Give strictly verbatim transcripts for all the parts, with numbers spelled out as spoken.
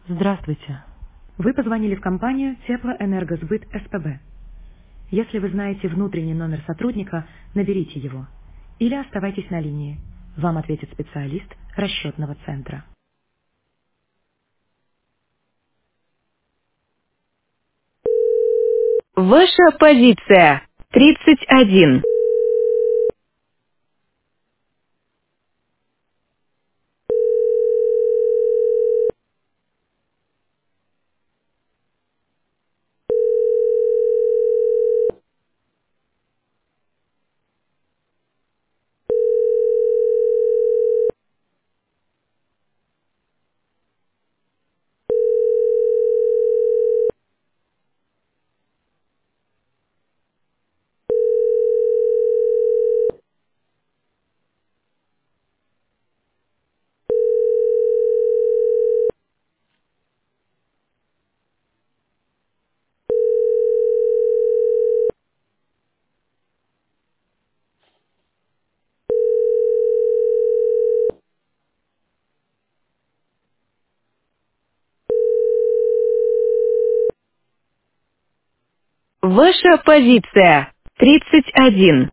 Здравствуйте. Вы позвонили в компанию Теплоэнергосбыт СПБ. Если вы знаете внутренний номер сотрудника, наберите его. Или оставайтесь на линии. Вам ответит специалист расчетного центра. Ваша позиция тридцать один. Ваша позиция тридцать один.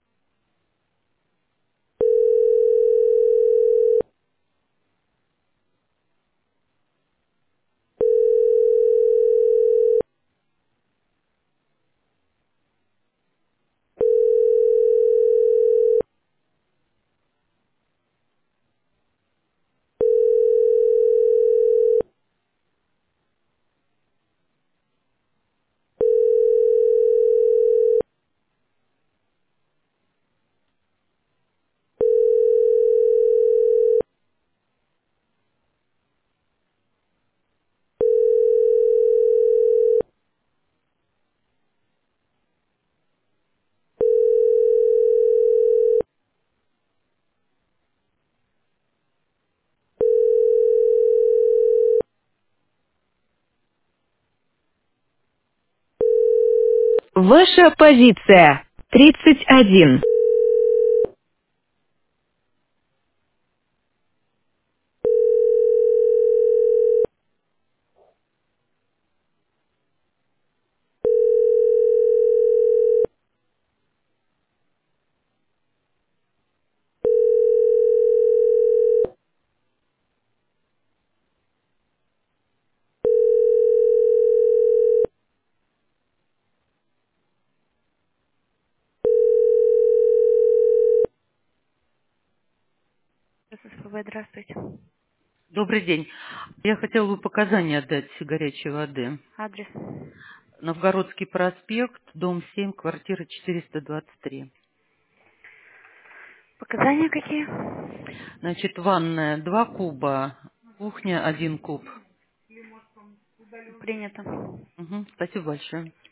Ваша позиция тридцать один. ССПБ, здравствуйте. Добрый день. Я хотела бы показания отдать горячей воды. Адрес. Новгородский проспект, дом семь, квартира четыреста двадцать три. Показания какие? Значит, ванная два куба, кухня один куб. Принято. Угу, спасибо большое.